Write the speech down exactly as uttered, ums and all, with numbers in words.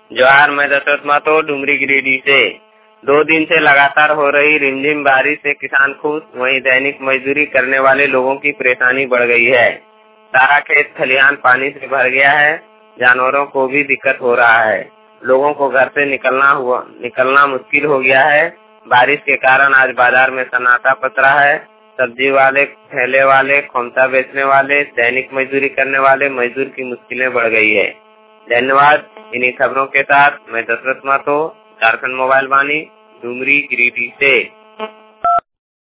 जोहार, मैं दशरथ मातो डुमरी गिरिडीह से। दो दिन से लगातार हो रही रिमझिम बारिश से किसान खुश, वहीं दैनिक मजदूरी करने वाले लोगों की परेशानी बढ़ गई है। सारा खेत खलिहान पानी से भर गया है, जानवरों को भी दिक्कत हो रहा है। लोगों को घर से निकलना हुआ निकलना मुश्किल हो गया है। बारिश के कारण आज बाजार में सन्नाटा पसरा है। सब्जी वाले, ठेले वाले, खोमता बेचने वाले, दैनिक मजदूरी करने वाले मजदूर की मुश्किलें बढ़ गई है। धन्यवाद। इन्हीं खबरों के साथ मैं दशरथ मातो, झारखंड मोबाइल वाणी, डुमरी गिरिडीह से।